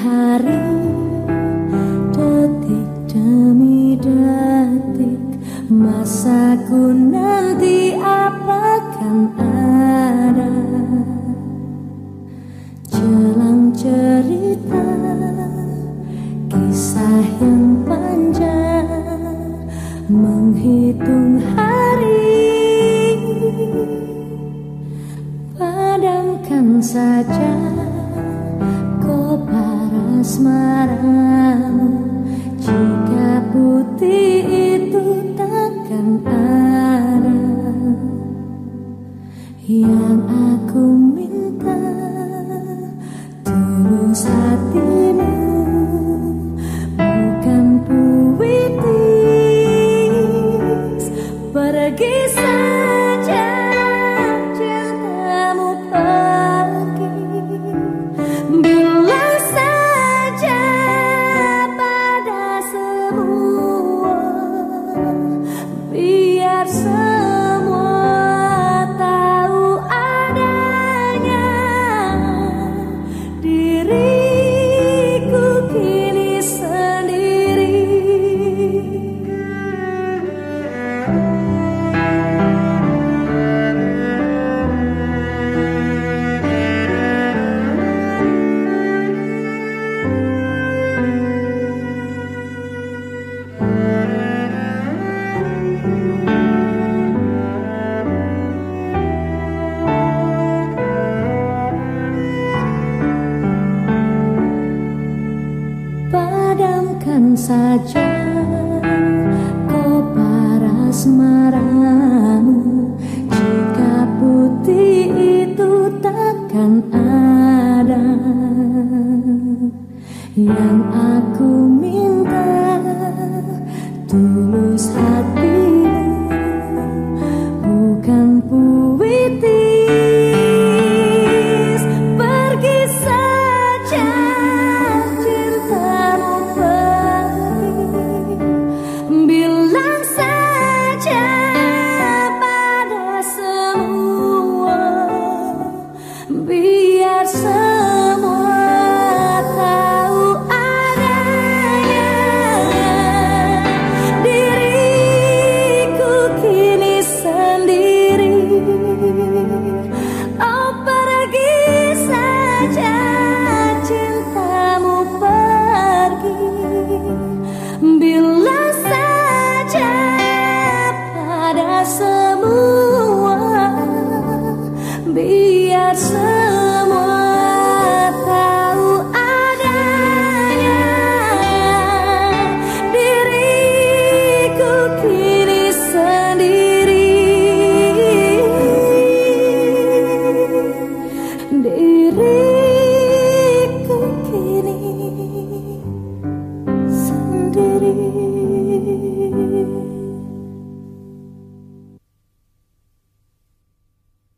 hari, detik demi detik, masaku nanti apakan ada. Jelang cerita kisah yang panjang, menghitung hari, padamkan saja kobar asmaramu. Jika putih itu takkan ada, yang aku minta tulus hatimu, bukan puitis. Pergi saja cintamu pergi, bilang saja pada semua, biar semua tahu adanya. Diriku kini sendiri. Padamkan saja kobar asmaramu. Jika putih itu takkan ada, yang aku minta tulus hatimu, bukan puitis. Pergi saja cintamu pergi, bilang saja pada semua, biar semua tahu adanya. Diriku kini sendiri. Oh, pergi saja cintamu pergi, bilang saja pada semua, biar semua